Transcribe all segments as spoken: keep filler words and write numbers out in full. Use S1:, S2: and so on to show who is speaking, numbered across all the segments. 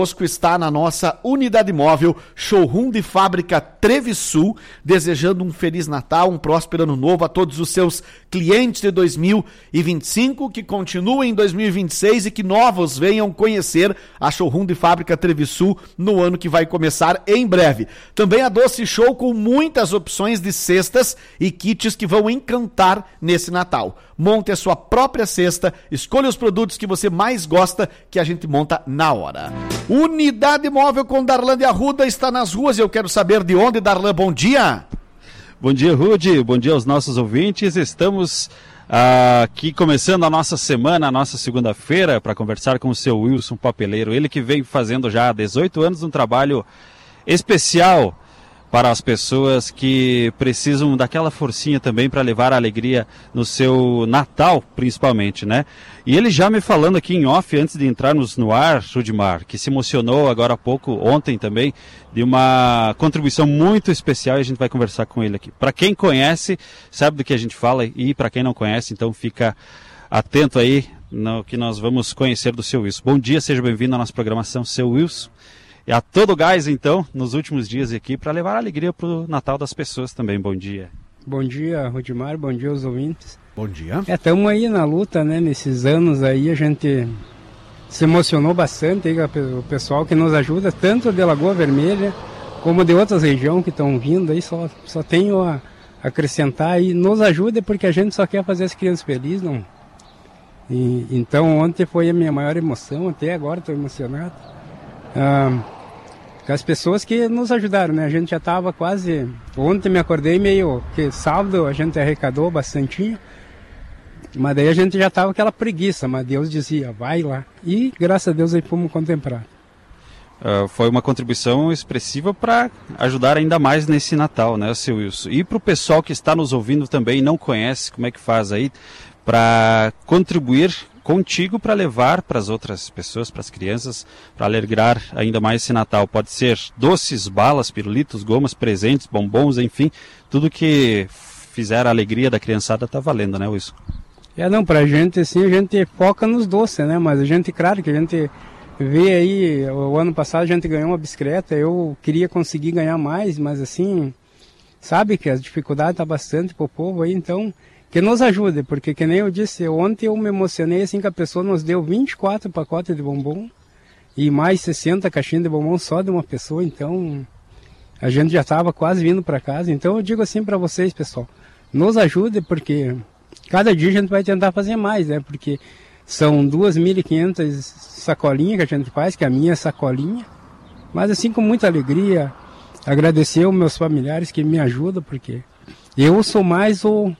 S1: Conosco está na nossa unidade móvel, showroom de fábrica Trevisul, desejando um Feliz Natal, um próspero Ano Novo a todos os seus clientes de dois mil e vinte e cinco, que continuem em dois mil e vinte e seis e que novos venham conhecer a showroom de fábrica Trevisul no ano que vai começar em breve. Também a Doce Show com muitas opções de cestas e kits que vão encantar nesse Natal. Monte a sua própria cesta, escolha os produtos que você mais gosta, que a gente monta na hora. Unidade móvel com Darlan de Arruda está nas ruas e eu quero saber de onde. Darlan, bom dia.
S2: Bom dia, Rudy, bom dia aos nossos ouvintes. Estamos uh, aqui começando a nossa semana, a nossa segunda-feira, para conversar com o seu Wilson Papeleiro, ele que vem fazendo já há dezoito anos um trabalho especial para as pessoas que precisam daquela forcinha também para levar a alegria no seu Natal, principalmente, né? E ele já me falando aqui em off, antes de entrarmos no ar, Rudimar, que se emocionou agora há pouco, ontem também, de uma contribuição muito especial, e a gente vai conversar com ele aqui. Para quem conhece, sabe do que a gente fala, e para quem não conhece, então fica atento aí no que nós vamos conhecer do seu Wilson. Bom dia, seja bem-vindo à nossa programação, seu Wilson. E a todo gás, então, nos últimos dias aqui, para levar alegria para o Natal das pessoas também. Bom dia.
S3: Bom dia, Rudimar. Bom dia aos ouvintes.
S1: Bom dia.
S3: É, estamos aí na luta, né? Nesses anos aí, a gente se emocionou bastante aí com o pessoal que nos ajuda, tanto de Lagoa Vermelha, como de outras regiões que estão vindo aí. Só, só tenho a acrescentar aí, nos ajuda porque a gente só quer fazer as crianças felizes, não? E, então, ontem foi a minha maior emoção, até agora estou emocionado. Ah, com as pessoas que nos ajudaram, né? A gente já estava quase... Ontem me acordei meio... que sábado a gente arrecadou bastante, mas daí a gente já estava aquela preguiça, mas Deus dizia, vai lá. E graças a Deus aí fomos contemplar.
S2: Uh, foi uma contribuição expressiva para ajudar ainda mais nesse Natal, né, seu Wilson? E para o pessoal que está nos ouvindo também e não conhece, como é que faz aí para contribuir contigo para levar para as outras pessoas, para as crianças, para alegrar ainda mais esse Natal? Pode ser doces, balas, pirulitos, gomas, presentes, bombons, enfim, tudo que fizer a alegria da criançada está valendo, né, Wilson?
S3: É, não, pra gente assim, a gente foca nos doces, né, mas a gente, claro que a gente vê aí, o ano passado a gente ganhou uma bicicleta, eu queria conseguir ganhar mais, mas assim, sabe que as dificuldades tá bastante pro povo aí, então... que nos ajude, porque que nem eu disse, ontem eu me emocionei assim que a pessoa nos deu vinte e quatro pacotes de bombom e mais sessenta caixinhas de bombom só de uma pessoa, então a gente já estava quase vindo para casa. Então eu digo assim para vocês, pessoal, nos ajude, porque cada dia a gente vai tentar fazer mais, né? Porque são duas mil e quinhentas sacolinhas que a gente faz, que é a minha sacolinha, mas assim com muita alegria, agradecer aos meus familiares que me ajudam, porque eu sou mais o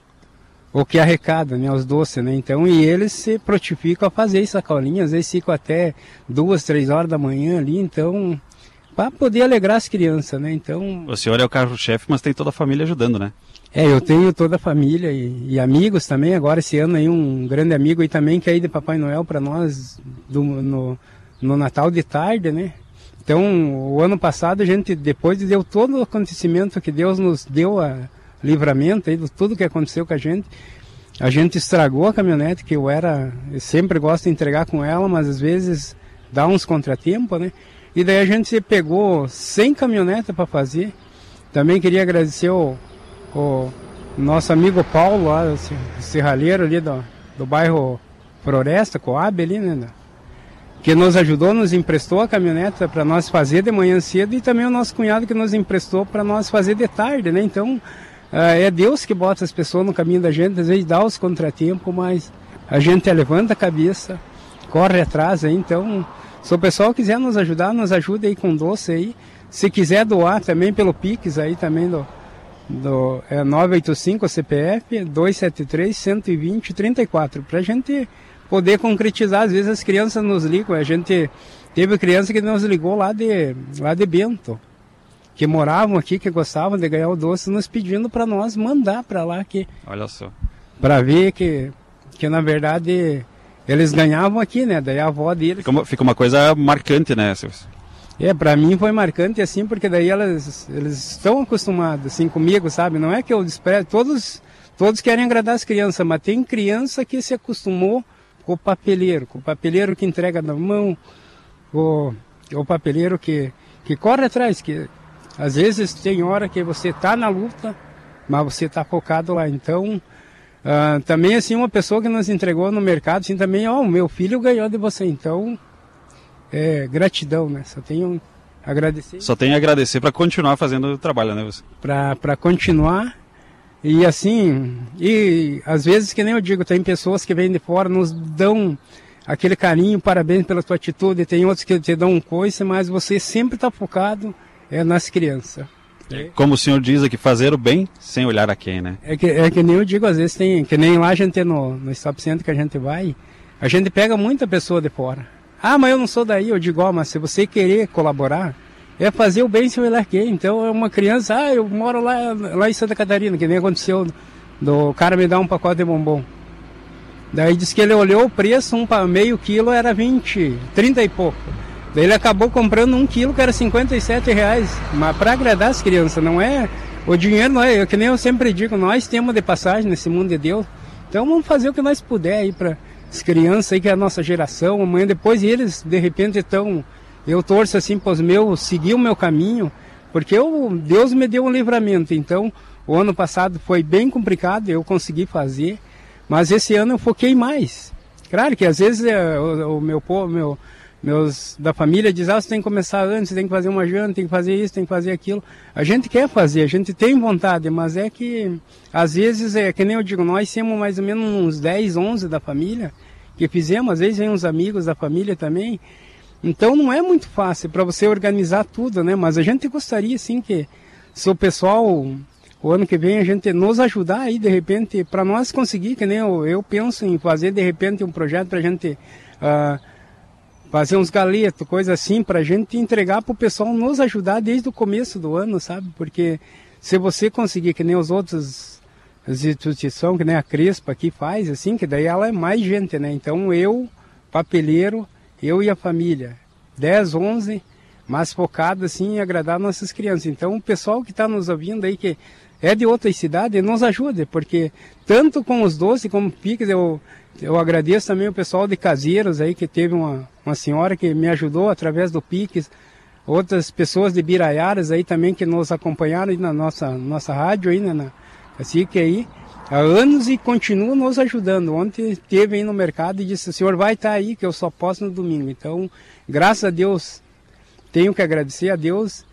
S3: o que arrecada, né, os doces, né, então, e eles se prontificam a fazer sacolinhas, às vezes ficam até duas, três horas da manhã ali, então, para poder alegrar as crianças, né, então...
S2: O senhor é o carro-chefe, mas tem toda a família ajudando, né?
S3: É, eu tenho toda a família e, e amigos também, agora esse ano aí um grande amigo aí também que é aí de Papai Noel para nós do, no, no Natal de tarde, né, então, o ano passado a gente, depois de deu todo o acontecimento que Deus nos deu a livramento aí de tudo que aconteceu com a gente, a gente estragou a caminhonete, que eu era, eu sempre gosto de entregar com ela, mas às vezes dá uns contratempos, né? E daí a gente pegou cem caminhonetas para fazer. Também queria agradecer o, o nosso amigo Paulo, lá, o serralheiro ali do, do bairro Floresta, Coab ali, né? Que nos ajudou, nos emprestou a caminhoneta para nós fazer de manhã cedo, e também o nosso cunhado que nos emprestou para nós fazer de tarde, né? Então, é Deus que bota as pessoas no caminho da gente, às vezes dá os contratempos, mas a gente levanta a cabeça, corre atrás aí. Então, se o pessoal quiser nos ajudar, nos ajude aí com doce aí. Se quiser doar também pelo Pix aí também do, do é nove oito cinco C P F dois sete três, um dois zero, três quatro, para a gente poder concretizar. Às vezes as crianças nos ligam, a gente teve criança que nos ligou lá de, lá de Bento, que moravam aqui, que gostavam de ganhar o doce, nos pedindo para nós mandar para lá, que
S2: olha só,
S3: para ver que, que na verdade eles ganhavam aqui, né? Daí a avó deles...
S2: Fica uma, fica uma coisa marcante, né, Silvio?
S3: É, para mim foi marcante assim, porque daí elas, eles estão acostumados assim comigo, sabe? Não é que eu desprezo, todos, todos querem agradar as crianças, mas tem criança que se acostumou com o papeleiro, com o papeleiro que entrega na mão, com o papeleiro que, que corre atrás, que às vezes tem hora que você está na luta, mas você está focado lá. Então, uh, também assim, uma pessoa que nos entregou no mercado, assim, também, ó, o meu filho ganhou de você. Então, é gratidão, né? Só tenho a agradecer.
S2: Só tenho a agradecer para continuar fazendo o trabalho, né, você?
S3: Para continuar. E assim, e às vezes, que nem eu digo, tem pessoas que vêm de fora, nos dão aquele carinho, parabéns pela tua atitude, tem outros que te dão um coice, mas você sempre está focado é, nas crianças.
S2: É. Como o senhor diz aqui, fazer o bem sem olhar a quem, né?
S3: É que, é que nem eu digo, às vezes tem, que nem lá a gente no, no Stop Center que a gente vai, a gente pega muita pessoa de fora. Ah, mas eu não sou daí, eu digo, ó, mas se você querer colaborar, é fazer o bem sem olhar quem. Então é uma criança, ah, eu moro lá, lá em Santa Catarina, que nem aconteceu do cara me dar um pacote de bombom. Daí disse que ele olhou o preço, um meio quilo era vinte, trinta e pouco. Daí ele acabou comprando um quilo que era cinquenta e sete reais. Mas para agradar as crianças, não é... O dinheiro não é... Que nem eu sempre digo, nós temos de passagem nesse mundo de Deus. Então vamos fazer o que nós puder aí para as crianças aí, que é a nossa geração. Amanhã depois eles, de repente, estão... Eu torço assim para os meus, seguir o meu caminho, porque eu, Deus me deu um livramento. Então, o ano passado foi bem complicado, eu consegui fazer, mas esse ano eu foquei mais. Claro que às vezes é, o, o meu povo, meu, meus da família diz, ah, você tem que começar antes, você tem que fazer uma janta, tem que fazer isso, tem que fazer aquilo. A gente quer fazer, a gente tem vontade, mas é que às vezes, é que nem eu digo, nós temos mais ou menos uns dez, onze da família que fizemos, às vezes vem uns amigos da família também. Então não é muito fácil para você organizar tudo, né? Mas a gente gostaria, sim, que se o pessoal, o ano que vem, a gente nos ajudar aí, de repente, para nós conseguir, que nem eu, eu penso em fazer, de repente, um projeto para a gente uh, fazer uns galetos, coisa assim, para a gente entregar para o pessoal nos ajudar desde o começo do ano, sabe? Porque se você conseguir, que nem os outros, as instituições, que nem a Crespa aqui faz, assim, que daí ela é mais gente, né? Então eu, papeleiro, eu e a família, dez, onze, mas focado assim em agradar nossas crianças. Então o pessoal que está nos ouvindo aí, que é de outras cidades, nos ajude, porque tanto com os doces como Pix, eu, eu agradeço também o pessoal de Caseiros aí, que teve uma, uma senhora que me ajudou através do Pix, outras pessoas de Biraiaras aí também que nos acompanharam aí na nossa, nossa rádio aí, né, na Cacique aí, há anos e continua nos ajudando. Ontem teve aí no mercado e disse, o senhor vai estar aí, que eu só posso no domingo. Então, graças a Deus, tenho que agradecer a Deus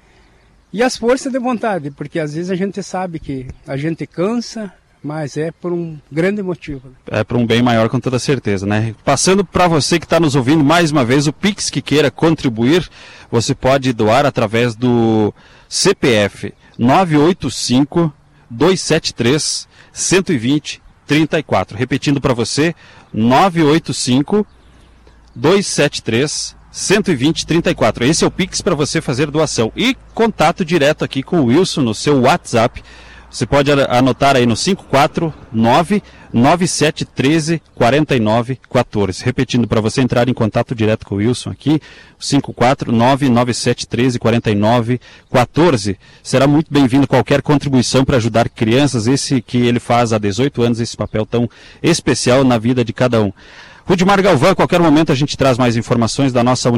S3: e as forças de vontade, porque às vezes a gente sabe que a gente cansa, mas é por um grande motivo.
S2: É por um bem maior, com toda certeza, né? Passando para você que está nos ouvindo mais uma vez, o Pix que queira contribuir, você pode doar através do C P F nove oito cinco, dois sete três, um dois zero, trinta e quatro. Repetindo para você, nove oito cinco, dois sete três, um dois zero, trinta e quatro. Esse é o Pix para você fazer doação. E contato direto aqui com o Wilson no seu WhatsApp. Você pode anotar aí no cinco quatro nove, nove sete um três, quatro nove um quatro. Repetindo para você entrar em contato direto com o Wilson aqui, cinco quatro nove, nove sete um três, quatro nove um quatro. Será muito bem-vindo qualquer contribuição para ajudar crianças, esse que ele faz há dezoito anos, esse papel tão especial na vida de cada um. Rudimar Galvão, a qualquer momento a gente traz mais informações da nossa